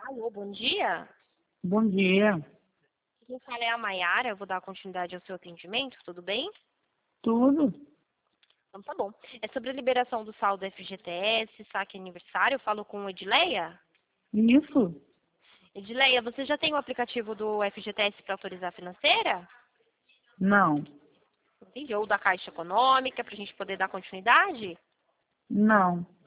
Alô, bom dia. Bom dia. Quem fala é a Maiara, eu vou dar continuidade ao seu atendimento, tudo bem? Tudo? Então tá bom. É sobre a liberação do saldo FGTS, saque aniversário, eu falo com Edileia. Isso? Edileia, você já tem o aplicativo do FGTS para autorizar a financeira? Não. Entendi. Ou da Caixa Econômica, para a gente poder dar continuidade? Não.